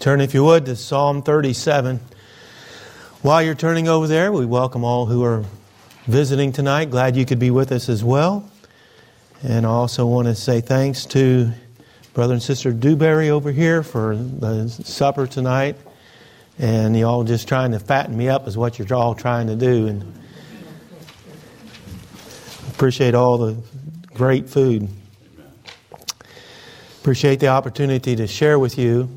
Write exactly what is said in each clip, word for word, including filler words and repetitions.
Turn, if you would, to Psalm thirty-seven. While you're turning over there, we welcome all who are visiting tonight. Glad you could be with us as well. And I also want to say thanks to Brother and Sister Dewberry over here for the supper tonight. And you all just trying to fatten me up is what you're all trying to do. And appreciate all the great food. Appreciate the opportunity to share with you.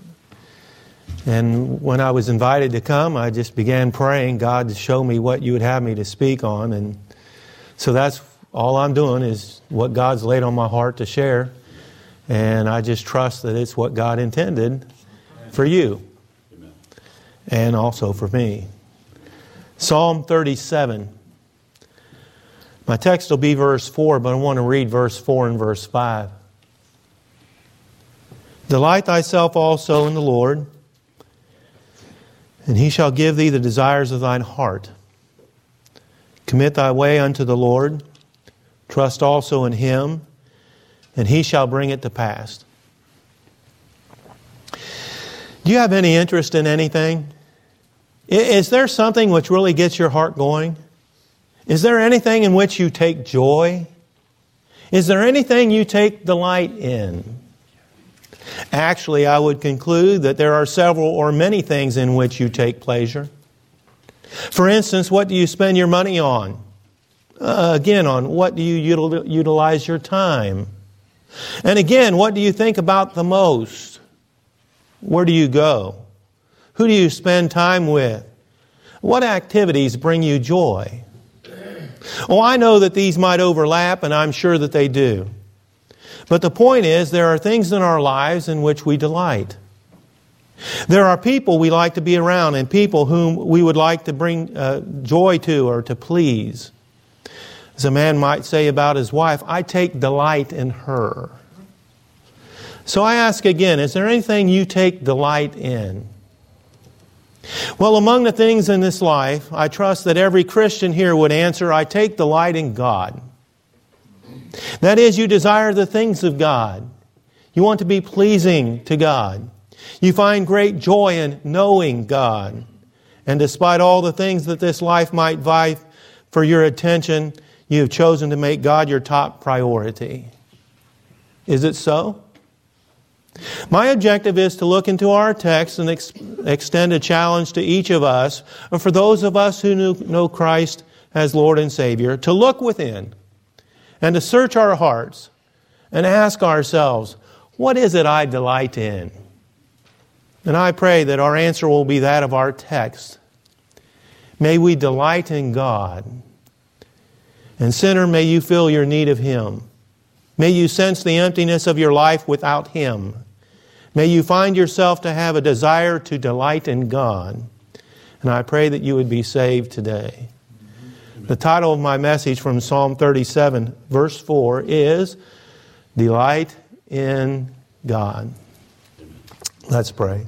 And when I was invited to come, I just began praying God to show me what you would have me to speak on. And so that's all I'm doing is what God's laid on my heart to share. And I just trust that it's what God intended for you. Amen. And also for me. Psalm thirty-seven. My text will be verse four, but I want to read verse four and verse five. Delight thyself also in the Lord, and He shall give thee the desires of thine heart. Commit thy way unto the Lord. Trust also in Him, and He shall bring it to pass. Do you have any interest in anything? Is there something which really gets your heart going? Is there anything in which you take joy? Is there anything you take delight in? Actually, I would conclude that there are several or many things in which you take pleasure. For instance, what do you spend your money on? Uh, again, on what do you util- utilize your time? And again, what do you think about the most? Where do you go? Who do you spend time with? What activities bring you joy? Oh, I know that these might overlap, and I'm sure that they do. But the point is, there are things in our lives in which we delight. There are people we like to be around and people whom we would like to bring uh, joy to or to please. As a man might say about his wife, I take delight in her. So I ask again, is there anything you take delight in? Well, among the things in this life, I trust that every Christian here would answer, I take delight in God. That is, you desire the things of God. You want to be pleasing to God. You find great joy in knowing God. And despite all the things that this life might vie for your attention, you have chosen to make God your top priority. Is it so? My objective is to look into our text and ex- extend a challenge to each of us, and for those of us who knew, know Christ as Lord and Savior, to look within and to search our hearts and ask ourselves, what is it I delight in? And I pray that our answer will be that of our text. May we delight in God. And sinner, may you feel your need of Him. May you sense the emptiness of your life without Him. May you find yourself to have a desire to delight in God. And I pray that you would be saved today. The title of my message from Psalm thirty-seven, verse four, is Delight in God. Let's pray.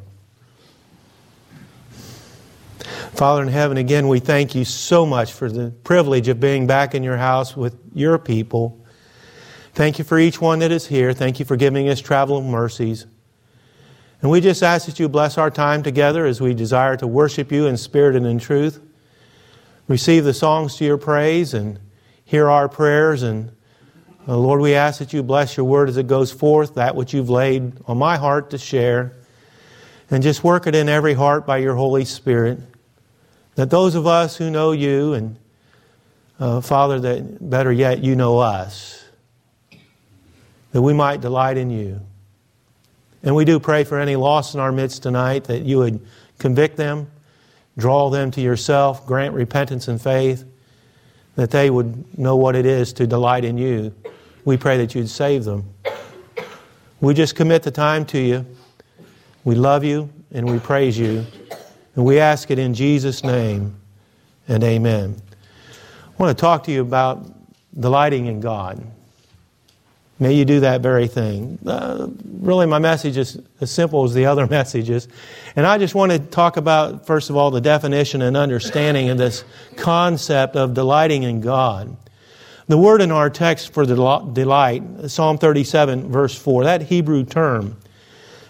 Father in heaven, again, we thank you so much for the privilege of being back in your house with your people. Thank you for each one that is here. Thank you for giving us traveling mercies. And we just ask that you bless our time together as we desire to worship you in spirit and in truth. Receive the songs to your praise and hear our prayers. And uh, Lord, we ask that you bless your word as it goes forth, that which you've laid on my heart to share. And just work it in every heart by your Holy Spirit. That those of us who know you, and uh, Father, that better yet, you know us, that we might delight in you. And we do pray for any lost in our midst tonight, that you would convict them, draw them to yourself, grant repentance and faith, that they would know what it is to delight in you. We pray that you'd save them. We just commit the time to you. We love you and we praise you. And we ask it in Jesus' name, and amen. I want to talk to you about delighting in God. May you do that very thing. Uh, really, my message is as simple as the other messages. And I just want to talk about, first of all, the definition and understanding of this concept of delighting in God. The word in our text for delight, Psalm thirty-seven, verse four, that Hebrew term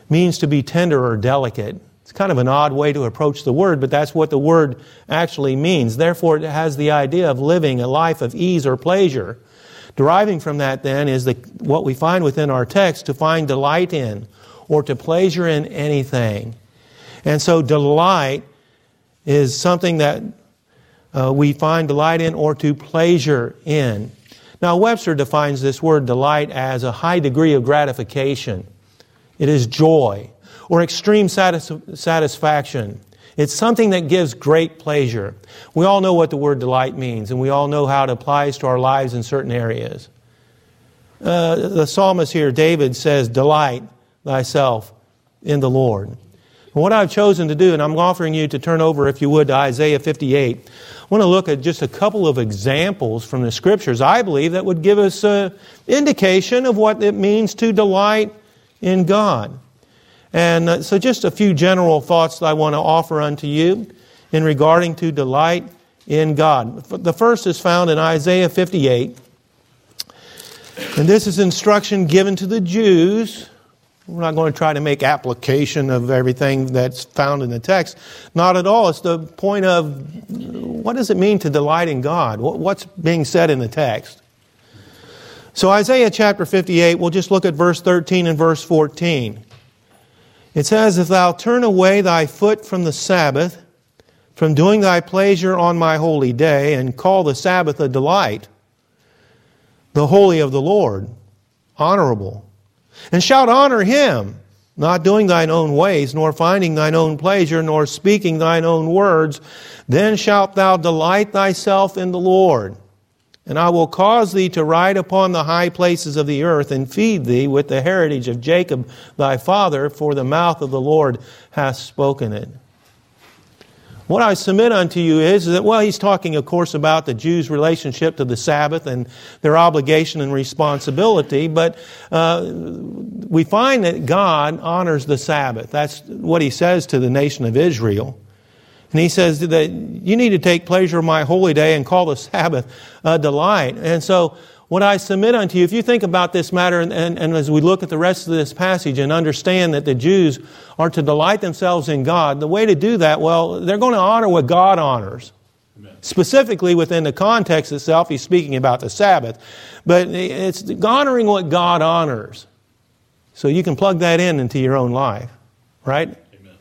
means to be tender or delicate. It's kind of an odd way to approach the word, but that's what the word actually means. Therefore, it has the idea of living a life of ease or pleasure. Deriving from that, then, is the, what we find within our text, to find delight in or to pleasure in anything. And so delight is something that uh, we find delight in or to pleasure in. Now, Webster defines this word delight as a high degree of gratification. It is joy or extreme satis- satisfaction. It's something that gives great pleasure. We all know what the word delight means, and we all know how it applies to our lives in certain areas. Uh, the psalmist here, David, says, "Delight thyself in the Lord." And what I've chosen to do, and I'm offering you to turn over, if you would, to Isaiah fifty-eight. I want to look at just a couple of examples from the Scriptures, I believe, that would give us an indication of what it means to delight in God. And uh, so just a few general thoughts that I want to offer unto you in regarding to delight in God. The first is found in Isaiah fifty-eight. And this is instruction given to the Jews. We're not going to try to make application of everything that's found in the text. Not at all. It's the point of, what does it mean to delight in God? What's being said in the text? So Isaiah chapter fifty-eight, we'll just look at verse thirteen and verse fourteen. It says, "If thou turn away thy foot from the Sabbath, from doing thy pleasure on my holy day, and call the Sabbath a delight, the holy of the Lord, honorable, and shalt honor him, not doing thine own ways, nor finding thine own pleasure, nor speaking thine own words, then shalt thou delight thyself in the Lord. And I will cause thee to ride upon the high places of the earth, and feed thee with the heritage of Jacob thy father, for the mouth of the Lord hath spoken it." What I submit unto you is that, well, he's talking, of course, about the Jews' relationship to the Sabbath and their obligation and responsibility, but uh, we find that God honors the Sabbath. That's what he says to the nation of Israel. And he says that you need to take pleasure in my holy day and call the Sabbath a delight. And so what I submit unto you, if you think about this matter, and, and, and as we look at the rest of this passage and understand that the Jews are to delight themselves in God, the way to do that, well, they're going to honor what God honors. Amen. Specifically within the context itself, he's speaking about the Sabbath. But it's honoring what God honors. So you can plug that in into your own life, right?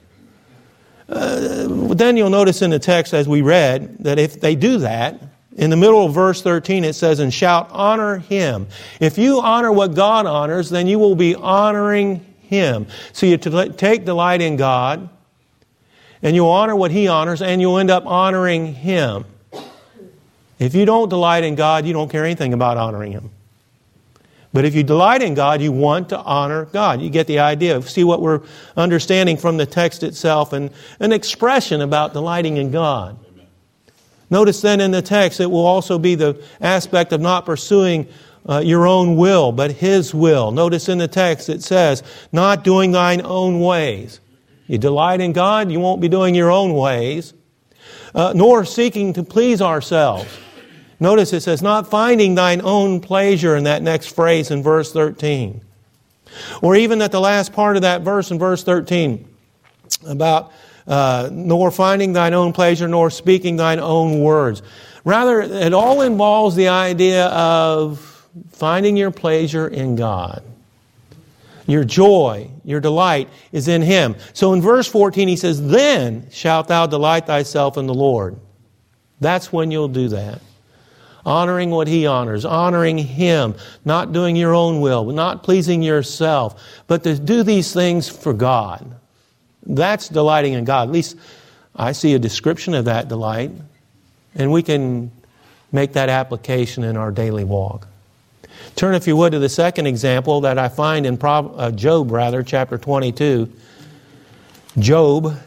Uh, then you'll notice in the text as we read that if they do that, in the middle of verse thirteen it says, "And shalt honor him." If you honor what God honors, then you will be honoring him. So you take delight in God, and you'll honor what he honors, and you'll end up honoring him. If you don't delight in God, you don't care anything about honoring him. But if you delight in God, you want to honor God. You get the idea. See what we're understanding from the text itself, and an expression about delighting in God. Amen. Notice then in the text, it will also be the aspect of not pursuing uh, your own will, but his will. Notice in the text it says, not doing thine own ways. You delight in God, you won't be doing your own ways, uh, nor seeking to please ourselves. Notice it says, not finding thine own pleasure in that next phrase in verse thirteen. Or even at the last part of that verse in verse thirteen, about uh, nor finding thine own pleasure, nor speaking thine own words. Rather, it all involves the idea of finding your pleasure in God. Your joy, your delight is in him. So in verse fourteen he says, "Then shalt thou delight thyself in the Lord." That's when you'll do that. Honoring what he honors, honoring him, not doing your own will, not pleasing yourself, but to do these things for God. That's delighting in God. At least I see a description of that delight, and we can make that application in our daily walk. Turn, if you would, to the second example that I find in Pro- uh, Job, rather, chapter twenty-two. Job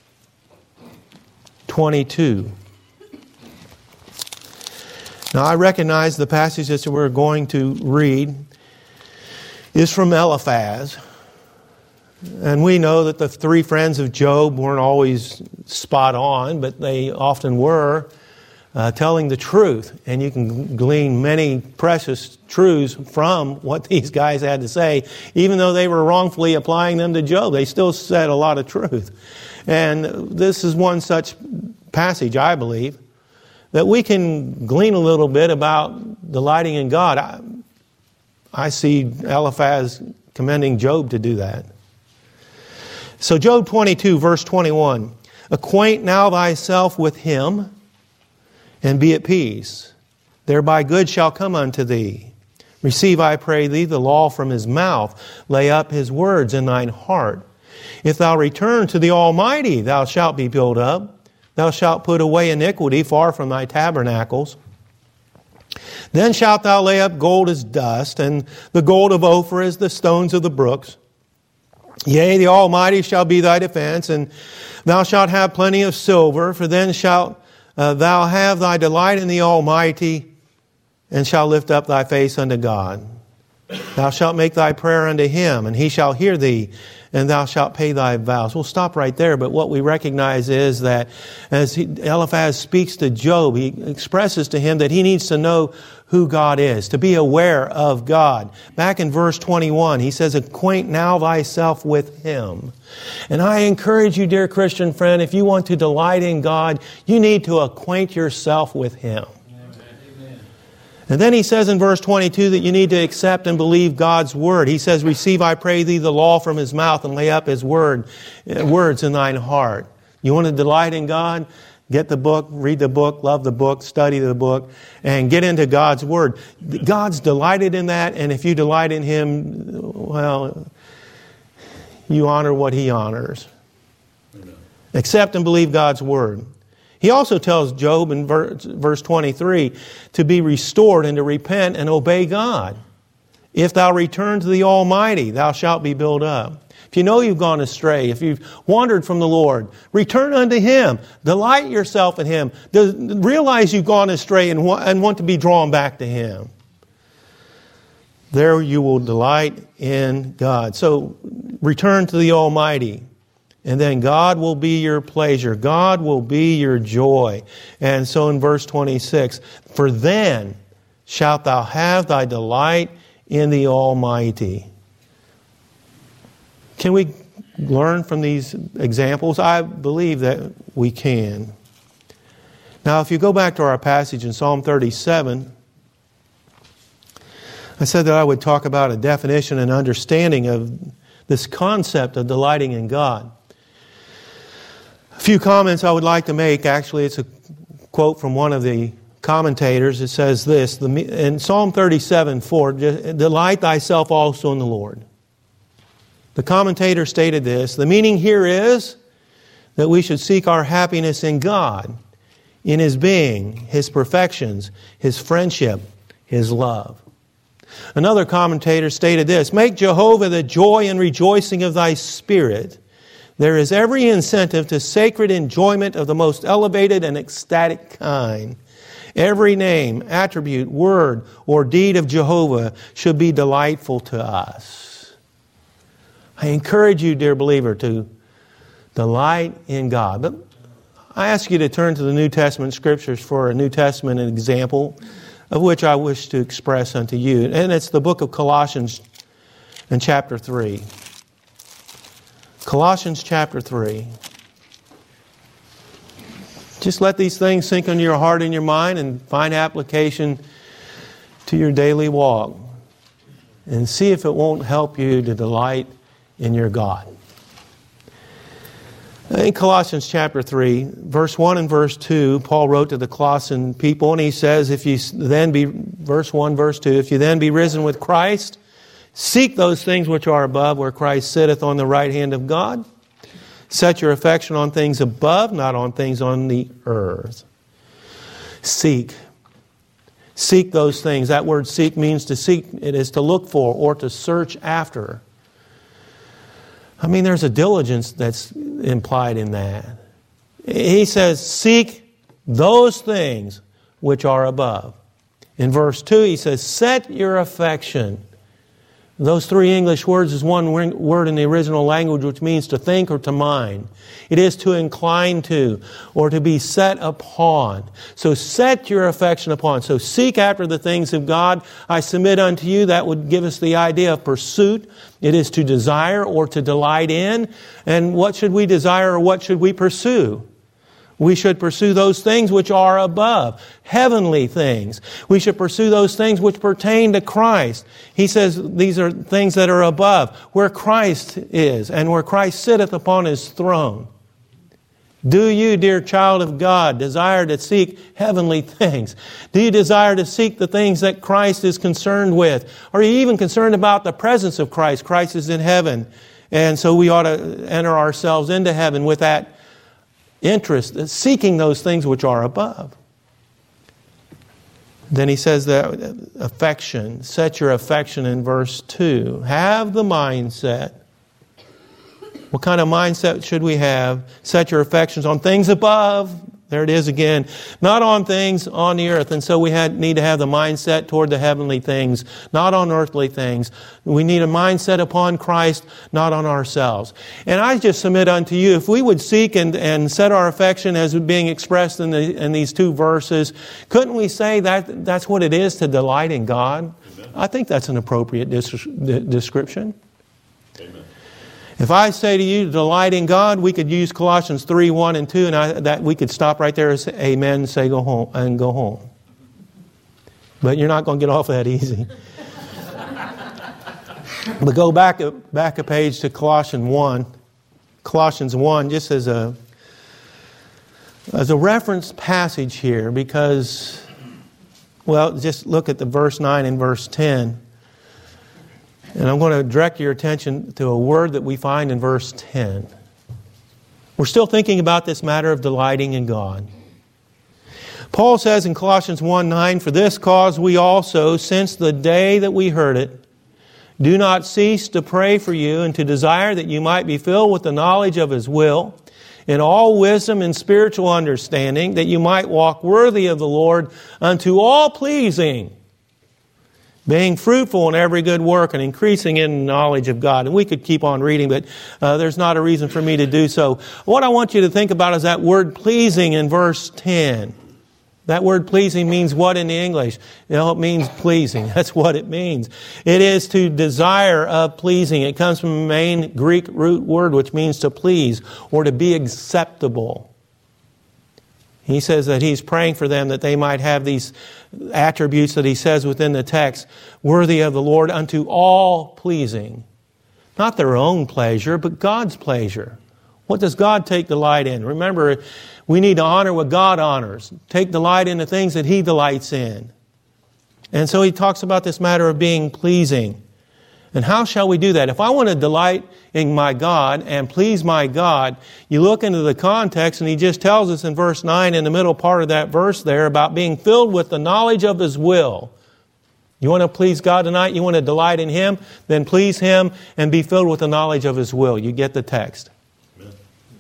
twenty-two. Now, I recognize the passage that we're going to read is from Eliphaz. And we know that the three friends of Job weren't always spot on, but they often were. uh, telling the truth. And you can glean many precious truths from what these guys had to say. Even though they were wrongfully applying them to Job, they still said a lot of truth. And this is one such passage, I believe, that we can glean a little bit about delighting in God. I, I see Eliphaz commending Job to do that. So Job twenty-two, verse twenty-one. Acquaint now thyself with him, and be at peace. Thereby good shall come unto thee. Receive, I pray thee, the law from his mouth. Lay up his words in thine heart. If thou return to the Almighty, thou shalt be built up. Thou shalt put away iniquity far from thy tabernacles. Then shalt thou lay up gold as dust, and the gold of Ophir as the stones of the brooks. Yea, the Almighty shall be thy defense, and thou shalt have plenty of silver, for then shalt uh, thou have thy delight in the Almighty, and shalt lift up thy face unto God. Thou shalt make thy prayer unto him, and he shall hear thee, and thou shalt pay thy vows. We'll stop right there, but what we recognize is that as he, Eliphaz speaks to Job, he expresses to him that he needs to know who God is, to be aware of God. Back in verse twenty-one, he says, acquaint now thyself with him. And I encourage you, dear Christian friend, if you want to delight in God, you need to acquaint yourself with him. And then he says in verse twenty-two that you need to accept and believe God's word. He says, receive, I pray thee, the law from his mouth, and lay up his word, words in thine heart. You want to delight in God? Get the book, read the book, love the book, study the book, and get into God's word. God's delighted in that, and if you delight in him, well, you honor what he honors. Amen. Accept and believe God's word. He also tells Job in verse twenty-three to be restored and to repent and obey God. If thou return to the Almighty, thou shalt be built up. If you know you've gone astray, if you've wandered from the Lord, return unto him. Delight yourself in him. Realize you've gone astray and want to be drawn back to him. There you will delight in God. So return to the Almighty. And then God will be your pleasure. God will be your joy. And so in verse twenty-six, for then shalt thou have thy delight in the Almighty. Can we learn from these examples? I believe that we can. Now, if you go back to our passage in Psalm thirty-seven, I said that I would talk about a definition and understanding of this concept of delighting in God. A few comments I would like to make. Actually, it's a quote from one of the commentators. It says this, in Psalm thirty-seven four, delight thyself also in the Lord. The commentator stated this, the meaning here is that we should seek our happiness in God, in His being, His perfections, His friendship, His love. Another commentator stated this, make Jehovah the joy and rejoicing of thy spirit. There is every incentive to sacred enjoyment of the most elevated and ecstatic kind. Every name, attribute, word, or deed of Jehovah should be delightful to us. I encourage you, dear believer, to delight in God. But I ask you to turn to the New Testament Scriptures for a New Testament example of which I wish to express unto you. And it's the book of Colossians in chapter three. Colossians chapter three. Just let these things sink into your heart and your mind and find application to your daily walk. And see if it won't help you to delight in your God. In Colossians chapter three, verse one and verse two, Paul wrote to the Colossian people, and he says, if you then be, verse one, verse two, if you then be risen with Christ, seek those things which are above, where Christ sitteth on the right hand of God. Set your affection on things above, not on things on the earth. Seek. Seek those things. That word seek means to seek. It is to look for or to search after. I mean, there's a diligence that's implied in that. He says, seek those things which are above. In verse two, he says, set your affection. Those three English words is one word in the original language which means to think or to mind. It is to incline to or to be set upon. So set your affection upon. So seek after the things of God. I submit unto you. That would give us the idea of pursuit. It is to desire or to delight in. And what should we desire or what should we pursue? We should pursue those things which are above, heavenly things. We should pursue those things which pertain to Christ. He says these are things that are above, where Christ is and where Christ sitteth upon His throne. Do you, dear child of God, desire to seek heavenly things? Do you desire to seek the things that Christ is concerned with? Are you even concerned about the presence of Christ? Christ is in heaven. And so we ought to enter ourselves into heaven with that interest, seeking those things which are above. Then he says that affection, set your affection in verse two. Have the mindset. What kind of mindset should we have? Set your affections on things above. There it is again. Not on things on the earth. And so we had, need to have the mindset toward the heavenly things, not on earthly things. We need a mindset upon Christ, not on ourselves. And I just submit unto you, if we would seek and, and set our affection as being expressed in, the, in these two verses, couldn't we say that that's what it is to delight in God? Amen. I think that's an appropriate des- description. Amen. If I say to you, delight in God, we could use Colossians three, one and two, and I, that we could stop right there and say amen and say go home and go home. But you're not going to get off that easy. But go back a, back a page to Colossians one. Colossians one, just as a as a reference passage here, because, well, just look at the verse nine and verse ten. And I'm going to direct your attention to a word that we find in verse ten. We're still thinking about this matter of delighting in God. Paul says in Colossians one nine, for this cause we also, since the day that we heard it, do not cease to pray for you and to desire that you might be filled with the knowledge of His will, in all wisdom and spiritual understanding, that you might walk worthy of the Lord unto all pleasing, being fruitful in every good work and increasing in knowledge of God. And we could keep on reading, but uh, there's not a reason for me to do so. What I want you to think about is that word pleasing in verse ten. That word pleasing means what in the English? You know, it means pleasing. That's what it means. It is to desire of pleasing. It comes from a main Greek root word which means to please or to be acceptable. He says that he's praying for them that they might have these attributes that he says within the text, worthy of the Lord unto all pleasing. Not their own pleasure, but God's pleasure. What does God take delight in? Remember, we need to honor what God honors. Take delight in the things that He delights in. And so he talks about this matter of being pleasing. And how shall we do that? If I want to delight in my God and please my God, you look into the context and he just tells us in verse nine, in the middle part of that verse there, about being filled with the knowledge of His will. You want to please God tonight? You want to delight in Him? Then please Him and be filled with the knowledge of His will. You get the text. Amen.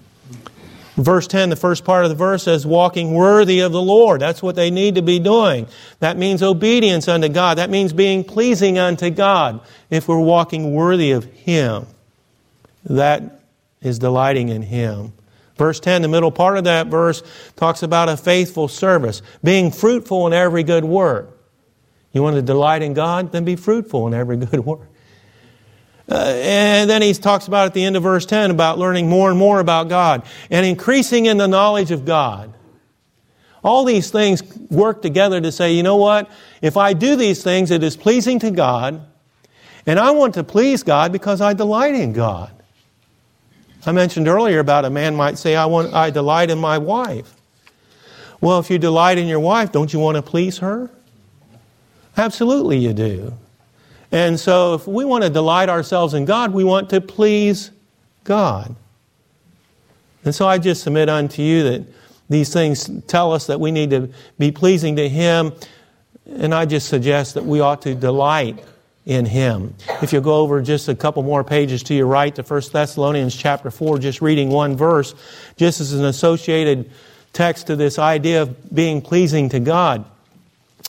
Verse ten, the first part of the verse says, walking worthy of the Lord. That's what they need to be doing. That means obedience unto God. That means being pleasing unto God. If we're walking worthy of Him, that is delighting in Him. Verse ten, the middle part of that verse, talks about a faithful service. Being fruitful in every good work. You want to delight in God? Then be fruitful in every good work. Uh, and then he talks about at the end of verse ten about learning more and more about God and increasing in the knowledge of God. All these things work together to say, you know what? If I do these things, it is pleasing to God, and I want to please God because I delight in God. I mentioned earlier about a man might say, I want, I delight in my wife. Well, if you delight in your wife, don't you want to please her? Absolutely you do. And so if we want to delight ourselves in God, we want to please God. And so I just submit unto you that these things tell us that we need to be pleasing to Him. And I just suggest that we ought to delight in Him. If you go over just a couple more pages to your right to First Thessalonians chapter four, just reading one verse, just as an associated text to this idea of being pleasing to God.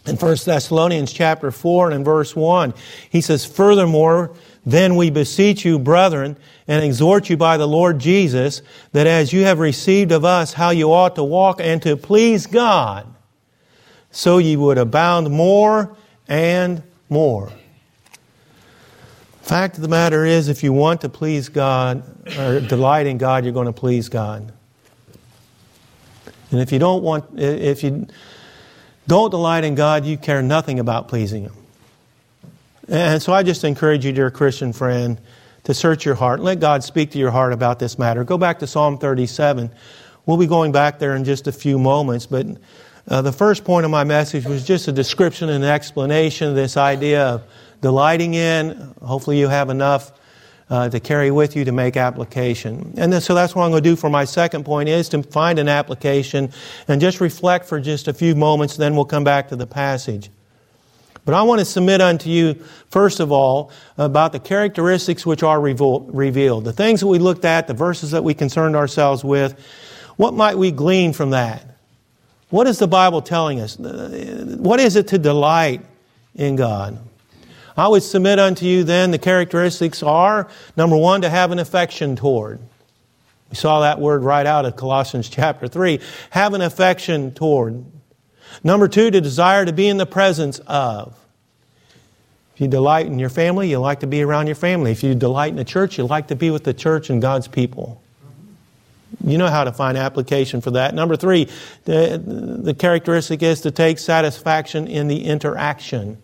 In First Thessalonians chapter four and in verse one, he says, "Furthermore, then we beseech you, brethren, and exhort you by the Lord Jesus, that as you have received of us how you ought to walk and to please God, so ye would abound more and more." Fact of the matter is, if you want to please God, or delight in God, you're going to please God. And if you don't want, if you don't delight in God, you care nothing about pleasing Him. And so I just encourage you, dear Christian friend, to search your heart. Let God speak to your heart about this matter. Go back to Psalm thirty-seven. We'll be going back there in just a few moments, but uh, the first point of my message was just a description and explanation of this idea of delighting in. Hopefully you have enough uh, to carry with you to make application. And then, so that's what I'm going to do for my second point, is to find an application and just reflect for just a few moments, then we'll come back to the passage. But I want to submit unto you, first of all, about the characteristics which are revol- revealed. The things that we looked at, the verses that we concerned ourselves with, what might we glean from that? What is the Bible telling us? What is it to delight in God? I would submit unto you then the characteristics are, number one, to have an affection toward. We saw that word right out of Colossians chapter three. Have an affection toward. Number two, to desire to be in the presence of. If you delight in your family, you like to be around your family. If you delight in the church, you like to be with the church and God's people. You know how to find application for that. Number three, the, the characteristic is to take satisfaction in the interaction.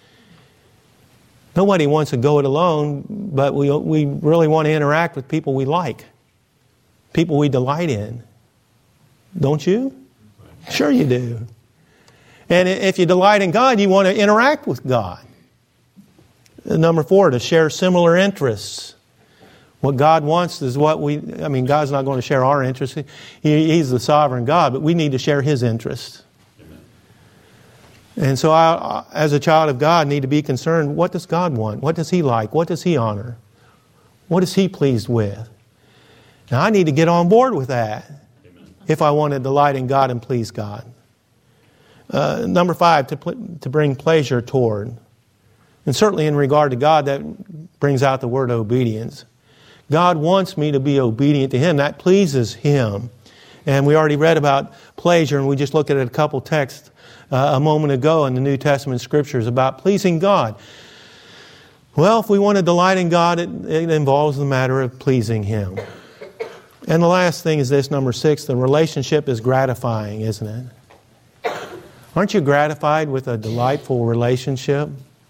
Nobody wants to go it alone, but we we really want to interact with people we like, people we delight in. Don't you? Sure you do. And if you delight in God, you want to interact with God. Number four, to share similar interests. What God wants is what we, I mean, God's not going to share our interests. He, he's the sovereign God, but we need to share His interests. And so I, as a child of God, need to be concerned, what does God want? What does He like? What does He honor? What is He pleased with? Now I need to get on board with that. Amen. If I want to delight in God and please God. Uh, number five, to, pl- to bring pleasure toward. And certainly in regard to God, that brings out the word obedience. God wants me to be obedient to Him. That pleases Him. And we already read about pleasure, and we just looked at a couple texts Uh, a moment ago in the New Testament Scriptures about pleasing God. Well, if we want to delight in God, it, it involves the matter of pleasing Him. And the last thing is this, number six, the relationship is gratifying, isn't it? Aren't you gratified with a delightful relationship?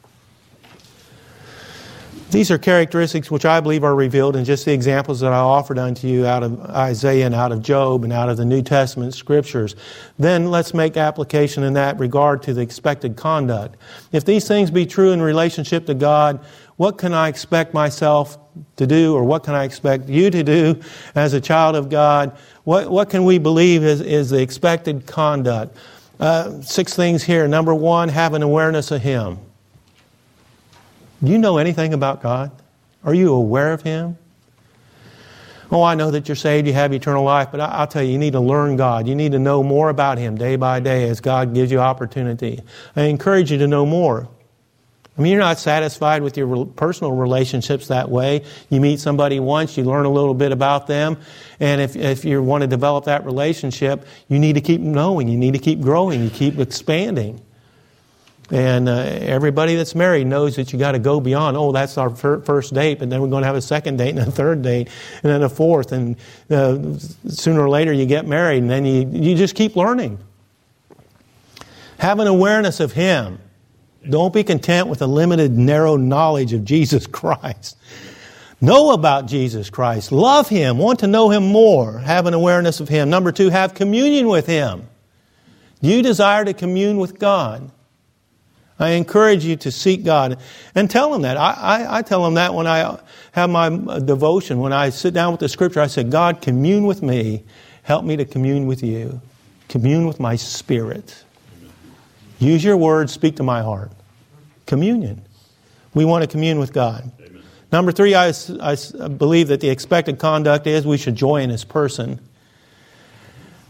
These are characteristics which I believe are revealed in just the examples that I offered unto you out of Isaiah and out of Job and out of the New Testament Scriptures. Then let's make application in that regard to the expected conduct. If these things be true in relationship to God, what can I expect myself to do, or what can I expect you to do as a child of God? What, what can we believe is, is the expected conduct? Uh, six things here. Number one, have an awareness of Him. Do you know anything about God? Are you aware of Him? Oh, I know that you're saved, you have eternal life, but I'll tell you, you need to learn God. You need to know more about Him day by day as God gives you opportunity. I encourage you to know more. I mean, you're not satisfied with your personal relationships that way. You meet somebody once, you learn a little bit about them, and if, if you want to develop that relationship, you need to keep knowing, you need to keep growing, you keep expanding. And uh, everybody that's married knows that you got to go beyond, oh, that's our fir- first date, but then we're going to have a second date and a third date and then a fourth. And uh, sooner or later you get married, and then you, you just keep learning. Have an awareness of Him. Don't be content with a limited, narrow knowledge of Jesus Christ. Know about Jesus Christ. Love Him. Want to know Him more. Have an awareness of Him. Number two, have communion with Him. Do you desire to commune with God? I encourage you to seek God and tell Him that. I, I, I tell Him that when I have my devotion, when I sit down with the Scripture, I say, God, commune with me. Help me to commune with you. Commune with my spirit. Use your words, speak to my heart. Communion. We want to commune with God. Amen. Number three, I, I believe that the expected conduct is we should joy in His person.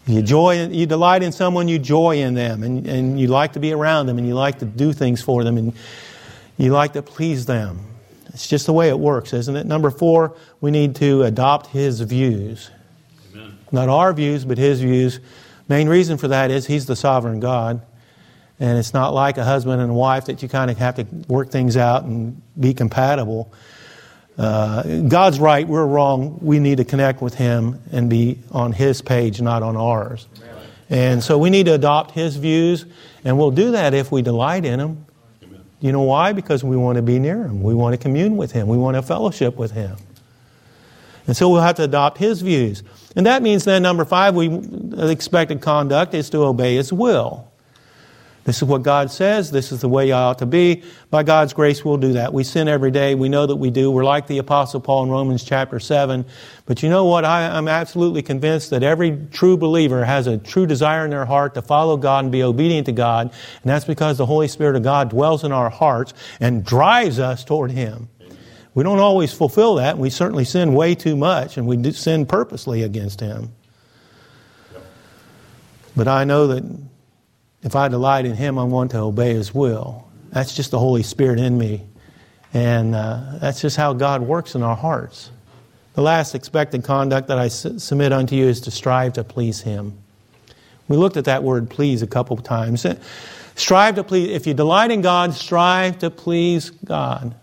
You joy, you delight in someone, you joy in them, and, and you like to be around them, and you like to do things for them, and you like to please them. It's just the way it works, isn't it? Number four, we need to adopt His views. Amen. Not our views, but His views. Main reason for that is He's the sovereign God. And it's not like a husband and a wife that you kind of have to work things out and be compatible. Uh, God's right, we're wrong. We need to connect with Him and be on His page, not on ours. Amen. And so we need to adopt His views, and we'll do that if we delight in Him. Amen. You know why? Because we want to be near Him. We want to commune with Him. We want to fellowship with Him. And so we'll have to adopt His views. And that means then, number five, we the expected conduct is to obey His will. This is what God says. This is the way you ought to be. By God's grace, we'll do that. We sin every day. We know that we do. We're like the Apostle Paul in Romans chapter seven. But you know what? I, I'm absolutely convinced that every true believer has a true desire in their heart to follow God and be obedient to God. And that's because the Holy Spirit of God dwells in our hearts and drives us toward Him. We don't always fulfill that. We certainly sin way too much, and we do sin purposely against Him. But I know that if I delight in Him, I want to obey His will. That's just the Holy Spirit in me. And uh, that's just how God works in our hearts. The last expected conduct that I su- submit unto you is to strive to please Him. We looked at that word please a couple of times. Strive to please. If you delight in God, strive to please God.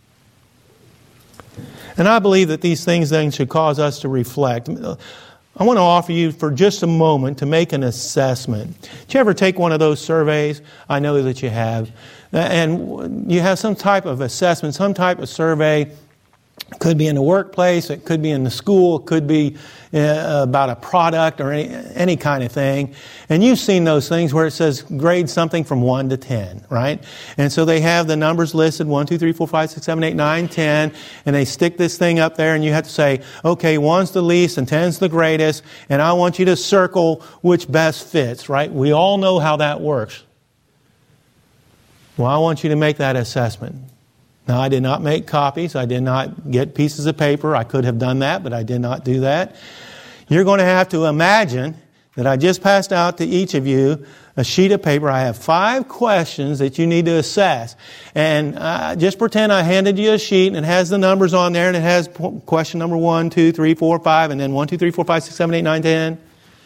And I believe that these things then should cause us to reflect. I want to offer you for just a moment to make an assessment. Did you ever take one of those surveys? I know that you have. And you have some type of assessment, some type of survey. It could be in the workplace, it could be in the school, it could be uh, about a product or any, any kind of thing. And you've seen those things where it says grade something from one to ten, right? And so they have the numbers listed, one, two, three, four, five, six, seven, eight, nine, ten, and they stick this thing up there and you have to say, okay, one's the least and ten's the greatest, and I want you to circle which best fits, right? We all know how that works. Well, I want you to make that assessment. Now, I did not make copies. I did not get pieces of paper. I could have done that, but I did not do that. You're going to have to imagine that I just passed out to each of you a sheet of paper. I have five questions that you need to assess. And uh, just pretend I handed you a sheet and it has the numbers on there and it has question number one, two, three, four, five, and then one, two, three, four, five, six, seven, eight, nine, ten.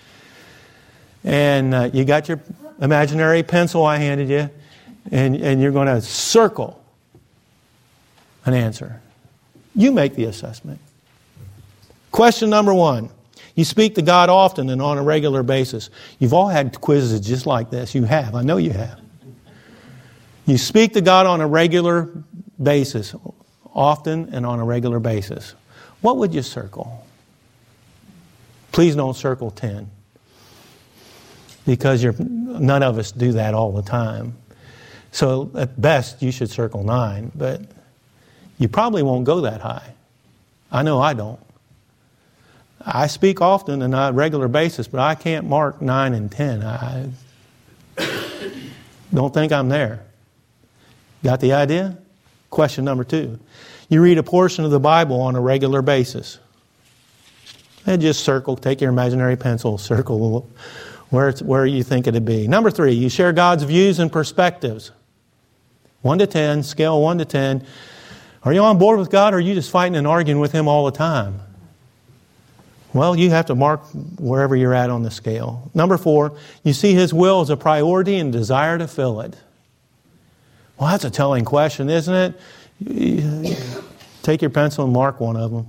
And uh, you got your imaginary pencil I handed you, and, and you're going to circle an answer. You make the assessment. Question number one. You speak to God often and on a regular basis. You've all had quizzes just like this. You have. I know you have. You speak to God on a regular basis. Often and on a regular basis. What would you circle? Please don't circle ten. Because you're, none of us do that all the time. So at best you should circle nine. But you probably won't go that high. I know I don't. I speak often and on a regular basis, but I can't mark nine and ten. I don't think I'm there. Got the idea? Question number two. You read a portion of the Bible on a regular basis. And just circle, take your imaginary pencil, circle where, it's, where you think it'd be. Number three, you share God's views and perspectives. One to ten, scale one to ten. Are you on board with God, or are you just fighting and arguing with Him all the time? Well, you have to mark wherever you're at on the scale. Number four, you see His will as a priority and desire to fill it. Well, that's a telling question, isn't it? Take your pencil and mark one of them.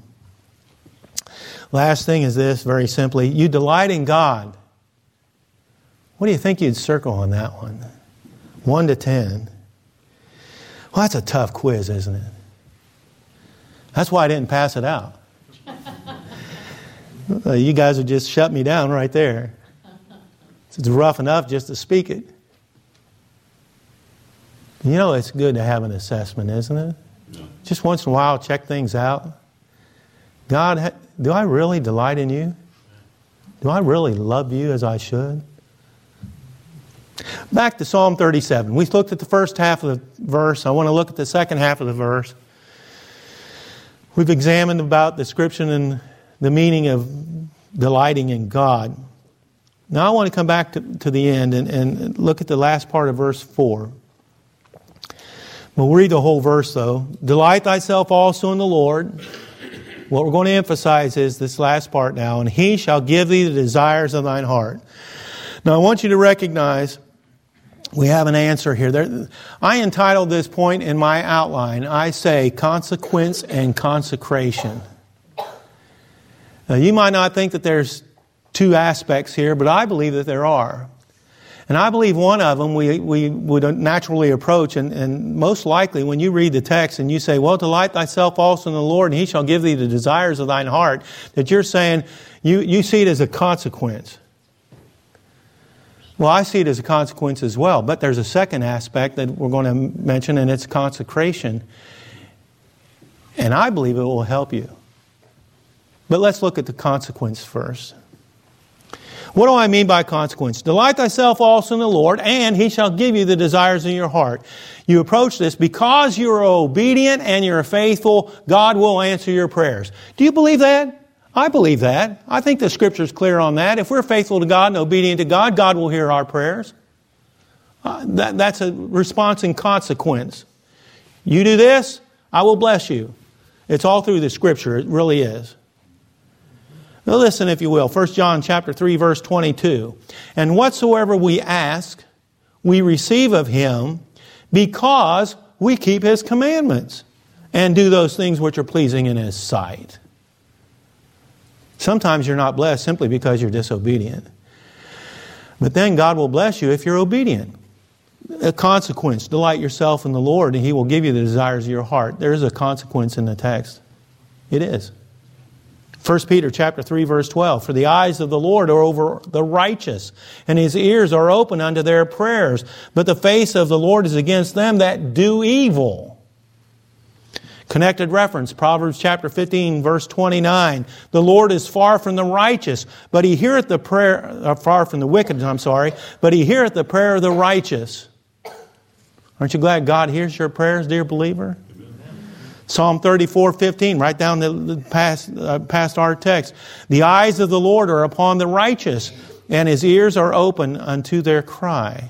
Last thing is this, very simply. You delight in God. What do you think you'd circle on that one? One to ten. Well, that's a tough quiz, isn't it? That's why I didn't pass it out. uh, you guys would just shut me down right there. It's rough enough just to speak it. You know, it's good to have an assessment, isn't it? Yeah. Just once in a while, check things out. God, do I really delight in you? Do I really love you as I should? Back to Psalm thirty-seven. We looked at the first half of the verse. I want to look at the second half of the verse. We've examined about the description and the meaning of delighting in God. Now I want to come back to, to the end and, and look at the last part of verse four. We'll read the whole verse though. Delight thyself also in the Lord. What we're going to emphasize is this last part now. And He shall give thee the desires of thine heart. Now I want you to recognize we have an answer here. There, I entitled this point in my outline, I say consequence and consecration. Now you might not think that there's two aspects here, but I believe that there are. And I believe one of them we, we would naturally approach, and, and most likely when you read the text and you say, well, delight thyself also in the Lord, and He shall give thee the desires of thine heart, that you're saying you, you see it as a consequence. Well, I see it as a consequence as well, but there's a second aspect that we're going to mention, and it's consecration. And I believe it will help you. But let's look at the consequence first. What do I mean by consequence? Delight thyself also in the Lord, and He shall give you the desires of your heart. You approach this because you are obedient and you're faithful, God will answer your prayers. Do you believe that? I believe that. I think the Scripture is clear on that. If we're faithful to God and obedient to God, God will hear our prayers. Uh, that, that's a response in consequence. You do this, I will bless you. It's all through the Scripture. It really is. Now listen, if you will, First John chapter three, verse twenty-two. And whatsoever we ask, we receive of Him, because we keep His commandments and do those things which are pleasing in His sight. Sometimes you're not blessed simply because you're disobedient. But then God will bless you if you're obedient. A consequence. Delight yourself in the Lord, and He will give you the desires of your heart. There is a consequence in the text. It is. First Peter chapter three, verse twelve. For the eyes of the Lord are over the righteous, and His ears are open unto their prayers. But the face of the Lord is against them that do evil. Connected reference, Proverbs chapter fifteen, verse twenty-nine. The Lord is far from the righteous, but He heareth the prayer, uh, far from the wicked, I'm sorry, but He heareth the prayer of the righteous. Aren't you glad God hears your prayers, dear believer? Psalm thirty-four, fifteen, right down the, the past, uh, past our text. The eyes of the Lord are upon the righteous, and His ears are open unto their cry.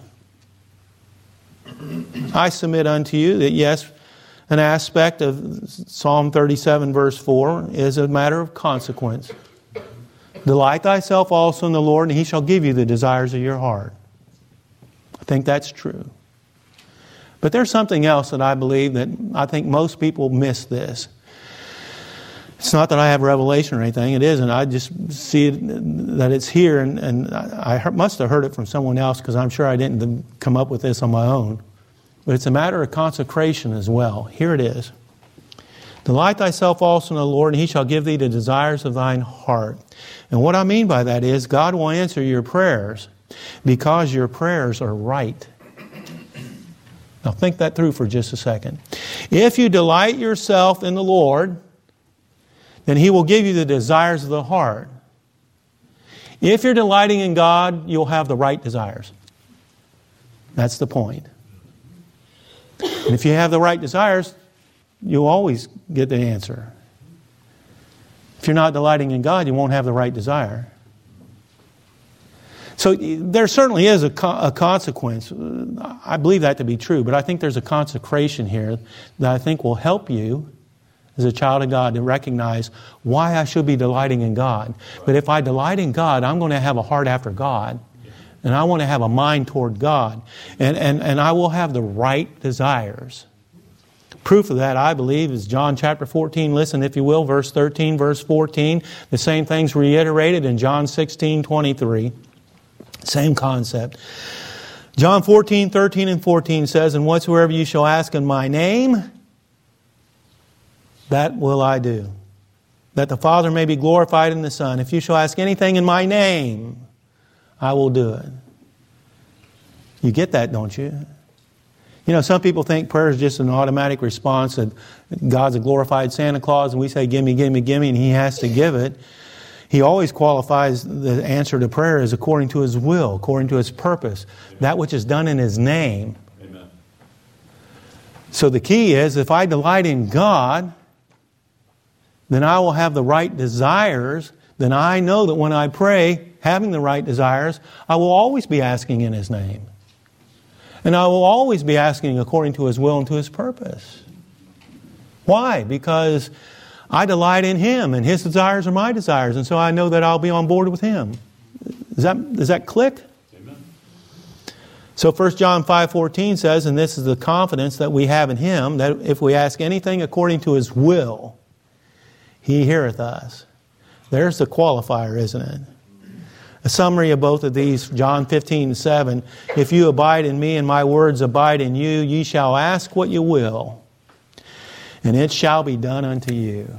I submit unto you that yes, an aspect of Psalm thirty-seven, verse four is a matter of consequence. Delight thyself also in the Lord, and He shall give you the desires of your heart. I think that's true. But there's something else that I believe that I think most people miss this. It's not that I have revelation or anything. It isn't. I just see it, that it's here, and, and I heard, must have heard it from someone else, because I'm sure I didn't come up with this on my own. But it's a matter of consecration as well. Here it is. Delight thyself also in the Lord, and He shall give thee the desires of thine heart. And what I mean by that is God will answer your prayers because your prayers are right. Now think that through for just a second. If you delight yourself in the Lord, then He will give you the desires of the heart. If you're delighting in God, you'll have the right desires. That's the point. And if you have the right desires, you'll always get the answer. If you're not delighting in God, you won't have the right desire. So there certainly is a, co- a consequence. I believe that to be true, but I think there's a consecration here that I think will help you as a child of God to recognize why I should be delighting in God. But if I delight in God, I'm going to have a heart after God, and I want to have a mind toward God, and, and, and I will have the right desires. Proof of that, I believe, is John chapter fourteen. Listen, if you will, verse thirteen, verse fourteen. The same thing's reiterated in John sixteen, twenty-three. Same concept. John fourteen, thirteen and fourteen says, and whatsoever you shall ask in my name, that will I do, that the Father may be glorified in the Son. If you shall ask anything in my name, I will do it. You get that, don't you? You know, some people think prayer is just an automatic response, that God's a glorified Santa Claus and we say, gimme, gimme, gimme, and He has to give it. He always qualifies the answer to prayer as according to His will, according to His purpose, Amen. That which is done in His name. Amen. So the key is, if I delight in God, then I will have the right desires then I know that when I pray, having the right desires, I will always be asking in His name. And I will always be asking according to His will and to His purpose. Why? Because I delight in Him, and His desires are my desires, and so I know that I'll be on board with Him. Does that, does that click? Amen. So First John five fourteen says, and this is the confidence that we have in Him, that if we ask anything according to His will, He heareth us. There's the qualifier, isn't it? A summary of both of these, John fifteen seven, if you abide in me and my words abide in you, ye shall ask what you will, and it shall be done unto you.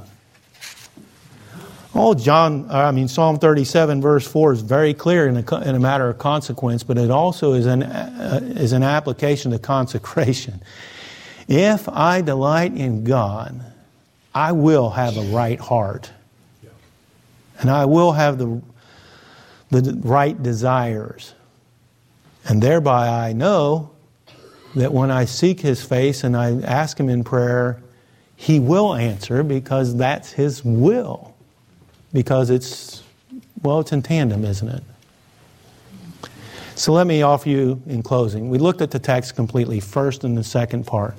Oh, John, I mean, Psalm thirty-seven verse four is very clear in a, in a matter of consequence, but it also is an, uh, is an application to consecration. If I delight in God, I will have a right heart. And I will have the the right desires. And thereby I know that when I seek His face and I ask Him in prayer, He will answer because that's His will. Because it's, well, it's in tandem, isn't it? So let me offer you in closing. We looked at the text completely, first and the second part.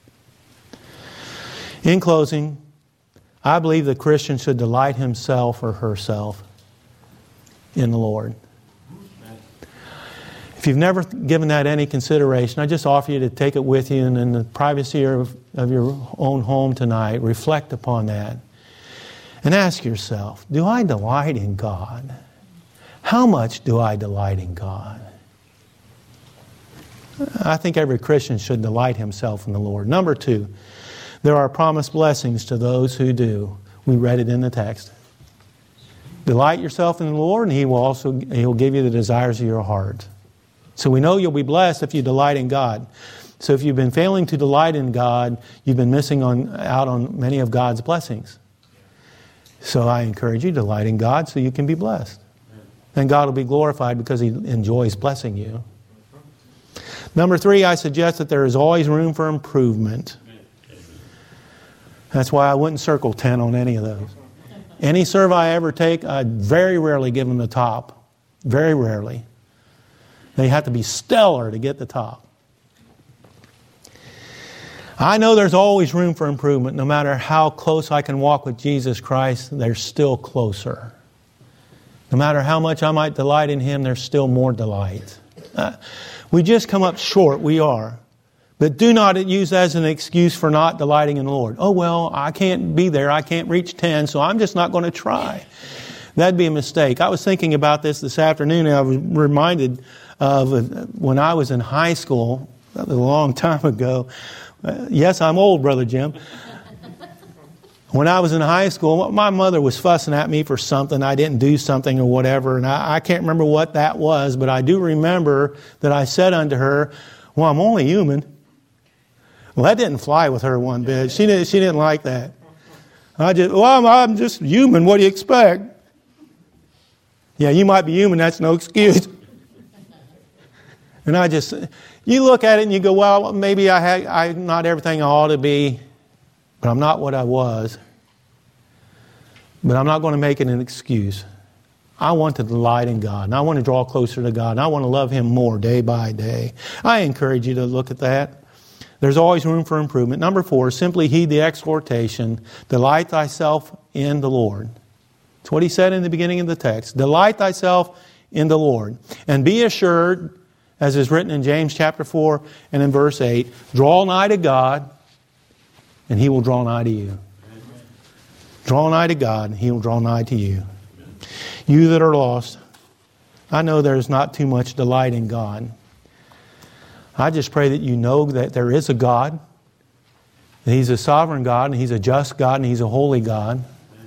In closing, I believe the Christian should delight himself or herself in the Lord. If you've never given that any consideration, I just offer you to take it with you and in the privacy of, of your own home tonight, reflect upon that. And ask yourself, do I delight in God? How much do I delight in God? I think every Christian should delight himself in the Lord. Number two, there are promised blessings to those who do. We read it in the text. Delight yourself in the Lord, and He will also He'll give you the desires of your heart. So we know you'll be blessed if you delight in God. So if you've been failing to delight in God, you've been missing on, out on many of God's blessings. So I encourage you to delight in God so you can be blessed. And God will be glorified because He enjoys blessing you. Number three, I suggest that there is always room for improvement. That's why I wouldn't circle ten on any of those. Any survey I ever take, I very rarely give them the top. Very rarely. They have to be stellar to get the top. I know there's always room for improvement. No matter how close I can walk with Jesus Christ, there's still closer. No matter how much I might delight in Him, there's still more delight. Uh, we just come up short, we are. But do not use that as an excuse for not delighting in the Lord. Oh, well, I can't be there. I can't reach ten, so I'm just not going to try. That'd be a mistake. I was thinking about this this afternoon, and I was reminded of when I was in high school, a long time ago. Uh, yes, I'm old, Brother Jim. When I was in high school, my mother was fussing at me for something. I didn't do something or whatever, and I, I can't remember what that was, but I do remember that I said unto her, well, I'm only human. Well, that didn't fly with her one bit. She didn't, she didn't like that. I just, well, I'm, I'm just human. What do you expect? Yeah, you might be human. That's no excuse. And I just, you look at it and you go, well, maybe I had, I'm not everything I ought to be, but I'm not what I was. But I'm not going to make it an excuse. I want to delight in God, and I want to draw closer to God, and I want to love Him more day by day. I encourage you to look at that. There's always room for improvement. Number four, simply heed the exhortation, delight thyself in the Lord. It's what he said in the beginning of the text. Delight thyself in the Lord. And be assured, as is written in James chapter four and in verse eight, draw nigh to God, and He will draw nigh to you. Amen. Draw nigh to God, and He will draw nigh to you. Amen. You that are lost, I know there's not too much delight in God. I just pray that you know that there is a God, that He's a sovereign God, and He's a just God, and He's a holy God.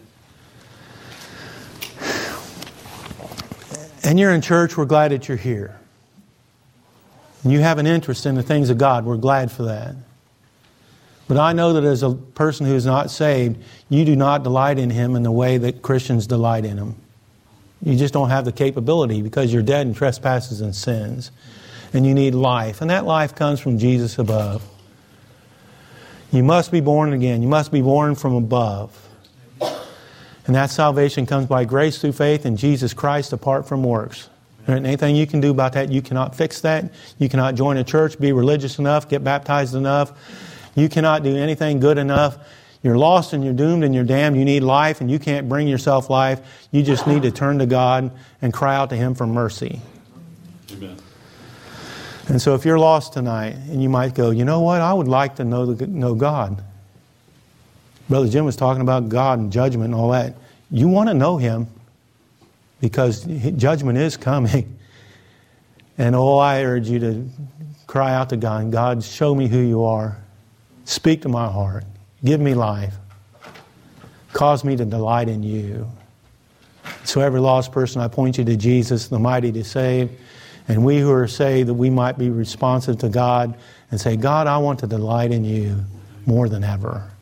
And you're in church, we're glad that you're here. And you have an interest in the things of God, we're glad for that. But I know that as a person who is not saved, you do not delight in Him in the way that Christians delight in Him. You just don't have the capability because you're dead in trespasses and sins. And you need life. And that life comes from Jesus above. You must be born again. You must be born from above. And that salvation comes by grace through faith in Jesus Christ apart from works. There ain't anything you can do about that. You cannot fix that. You cannot join a church, be religious enough, get baptized enough. You cannot do anything good enough. You're lost and you're doomed and you're damned. You need life and you can't bring yourself life. You just need to turn to God and cry out to Him for mercy. Amen. And so if you're lost tonight and you might go, you know what, I would like to know, the, know God. Brother Jim was talking about God and judgment and all that. You want to know Him because judgment is coming. And oh, I urge you to cry out to God. God, show me who you are. Speak to my heart. Give me life. Cause me to delight in you. So every lost person, I point you to Jesus, the mighty to save. And we who are saved, that we might be responsive to God and say, God, I want to delight in you more than ever.